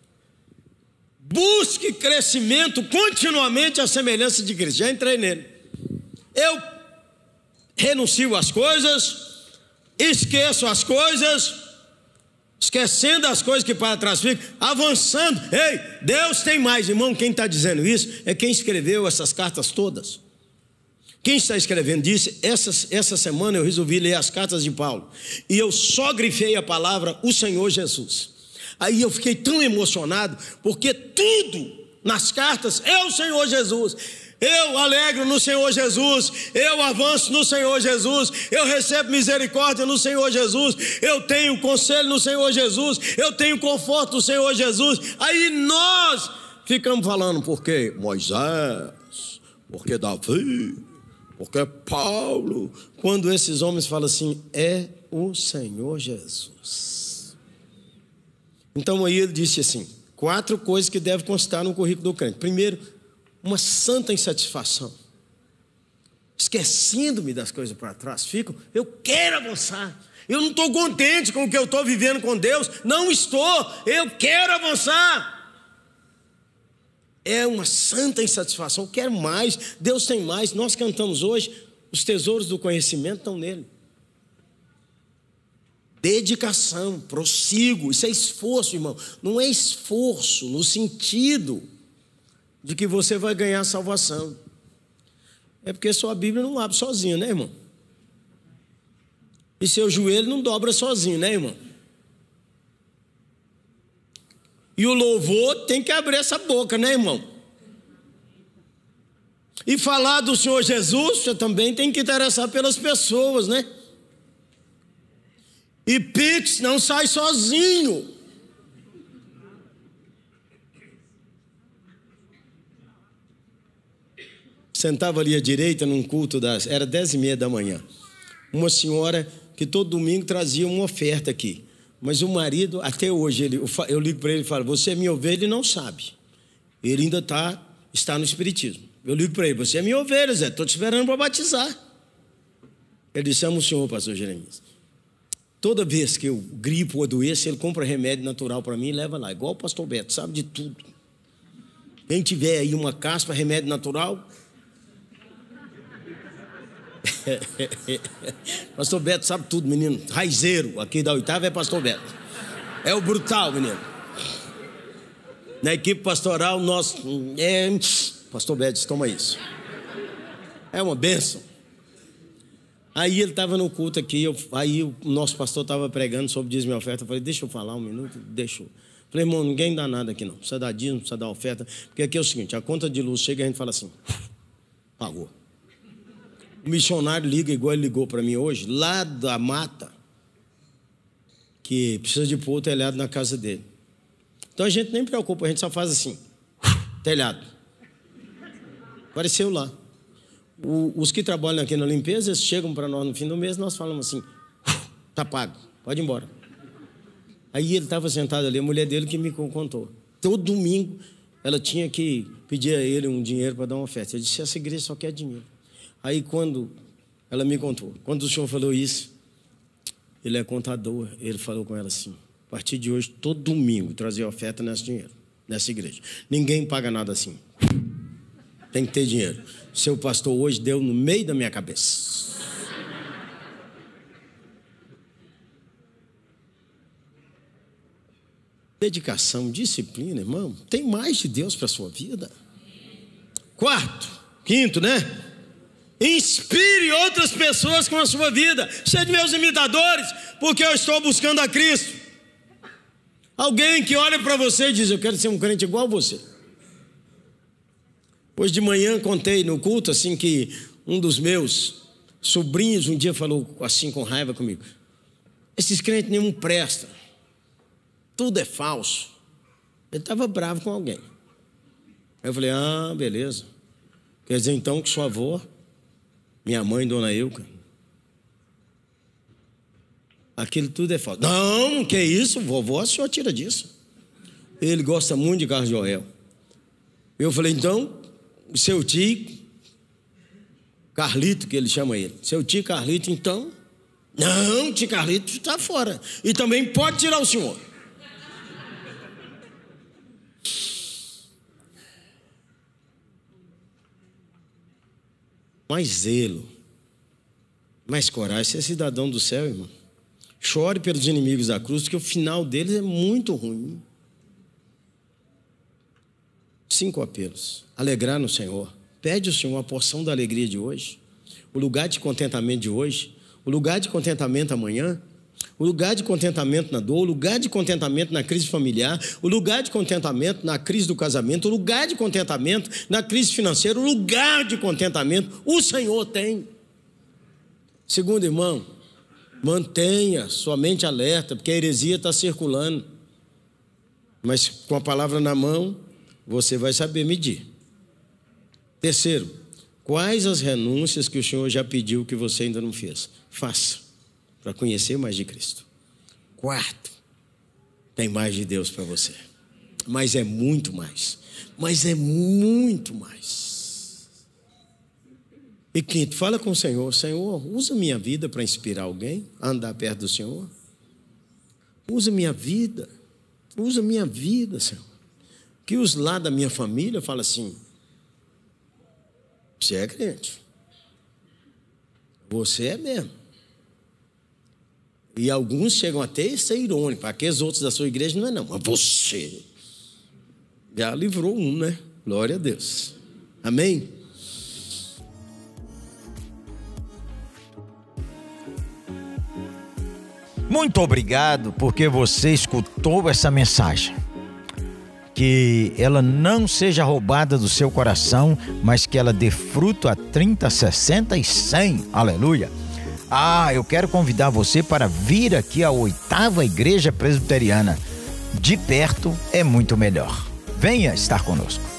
busque crescimento continuamente à semelhança de Cristo. Já entrei nele. Eu renuncio às coisas, esqueço as coisas, esquecendo as coisas que para trás ficam, avançando. Ei, Deus tem mais, irmão. Quem está dizendo isso é quem escreveu essas cartas todas. Quem está escrevendo disse: essa, essa semana eu resolvi ler as cartas de Paulo, e eu só grifei a palavra o Senhor Jesus. Aí eu fiquei tão emocionado, porque tudo nas cartas é o Senhor Jesus. Eu alegro no Senhor Jesus, eu avanço no Senhor Jesus, eu recebo misericórdia no Senhor Jesus, eu tenho conselho no Senhor Jesus, eu tenho conforto no Senhor Jesus. Aí nós ficamos falando: por que Moisés? Por que Davi? Porque Paulo? Quando esses homens falam assim, é o Senhor Jesus. Então aí ele disse assim: quatro coisas que devem constar no currículo do crente. Primeiro, uma santa insatisfação. Esquecendo-me das coisas para trás, fico, eu quero avançar. Eu não estou contente com o que eu estou vivendo com Deus. Não estou, eu quero avançar. É uma santa insatisfação, eu quero mais, Deus tem mais. Nós cantamos hoje, os tesouros do conhecimento estão nele. Dedicação, prossigo, isso é esforço, irmão. Não é esforço no sentido de que você vai ganhar salvação. É porque sua Bíblia não abre sozinha, né, irmão? E seu joelho não dobra sozinho, né, irmão? E o louvor tem que abrir essa boca, né, irmão? E falar do Senhor Jesus, você também tem que interessar pelas pessoas, né? E Pix não sai sozinho. Sentava ali à direita num culto, das, era dez e meia da manhã. Uma senhora que todo domingo trazia uma oferta aqui. Mas o marido, até hoje, ele, eu ligo para ele e falo: você é minha ovelha, ele não sabe. Ele ainda tá, está no espiritismo. Eu ligo para ele: você é minha ovelha, Zé, estou te esperando para batizar. Ele disse: amo o senhor, pastor Jeremias. Toda vez que eu gripo ou adoeço, ele compra remédio natural para mim e leva lá. Igual o pastor Beto, sabe de tudo. Quem tiver aí uma caspa, remédio natural... Pastor Beto sabe tudo, menino. Raizeiro, aqui da oitava é pastor Beto. É o brutal, menino. Na equipe pastoral, nós... É... Pastor Beto, toma isso. É uma bênção. Aí ele estava no culto aqui, eu, aí o nosso pastor estava pregando sobre dízimo e oferta. Eu falei, deixa eu falar um minuto, deixa eu. Falei, irmão, ninguém dá nada aqui não. Precisa dar dízimo, precisa dar oferta. Porque aqui é o seguinte, a conta de luz chega e a gente fala assim, pagou. O missionário liga igual ele ligou para mim hoje, lá da mata, que precisa de pôr o telhado na casa dele. Então a gente nem preocupa, a gente só faz assim, telhado. Apareceu lá. O, os que trabalham aqui na limpeza, eles chegam para nós no fim do mês, nós falamos assim, tá pago, pode ir embora. Aí ele estava sentado ali, a mulher dele que me contou. Todo domingo ela tinha que pedir a ele um dinheiro para dar uma oferta. Eu disse, essa igreja só quer dinheiro. Aí quando ela me contou, quando o senhor falou isso, ele é contador, ele falou com ela assim, a partir de hoje, todo domingo, trazer oferta nesse dinheiro, nessa igreja. Ninguém paga nada assim. Tem que ter dinheiro. Seu pastor hoje deu no meio da minha cabeça. Dedicação, disciplina, irmão. Tem mais de Deus para a sua vida. Quarto, quinto, né? Inspire outras pessoas com a sua vida. Seja meus imitadores, porque eu estou buscando a Cristo. Alguém que olha para você e diz, eu quero ser um crente igual a você. Hoje de manhã contei no culto assim que um dos meus sobrinhos um dia falou assim com raiva comigo, esses crentes nenhum presta, tudo é falso. Ele estava bravo com alguém. Aí eu falei, ah, beleza. Quer dizer então que sua avó, minha mãe, dona Euca, aquilo tudo é falso. Não, que isso, vovó, a senhora tira disso. Ele gosta muito de Carlos Joel. Eu falei, então, seu tio Carlito, que ele chama ele, seu tio Carlito, então, não, tio Carlito está fora. E também pode tirar o senhor. Mais zelo, mais coragem. Você é cidadão do céu, irmão. Chore pelos inimigos da cruz, porque o final deles é muito ruim. Cinco apelos. Alegrar no Senhor. Pede ao Senhor a porção da alegria de hoje, o lugar de contentamento de hoje, o lugar de contentamento amanhã, o lugar de contentamento na dor, o lugar de contentamento na crise familiar, o lugar de contentamento na crise do casamento, o lugar de contentamento na crise financeira, o lugar de contentamento o Senhor tem. Segundo, irmão, mantenha sua mente alerta, porque a heresia está circulando. Mas com a palavra na mão, você vai saber medir. Terceiro, quais as renúncias que o Senhor já pediu que você ainda não fez? Faça, para conhecer mais de Cristo. Quarto, tem mais de Deus para você. Mas é muito mais. Mas é muito mais. E quinto, fala com o Senhor. Senhor, usa minha vida para inspirar alguém a andar perto do Senhor. Usa minha vida. Usa minha vida, Senhor. Que os lá da minha família falam assim, você é crente. Você é mesmo. E alguns chegam até a ser irônicos. Para aqueles outros da sua igreja não é não. Mas você já livrou um, né? Glória a Deus. Amém? Muito obrigado porque você escutou essa mensagem. Que ela não seja roubada do seu coração, mas que ela dê fruto a trinta, sessenta e cem. Aleluia. Ah, eu quero convidar você para vir aqui à oitava Igreja Presbiteriana. De perto é muito melhor. Venha estar conosco.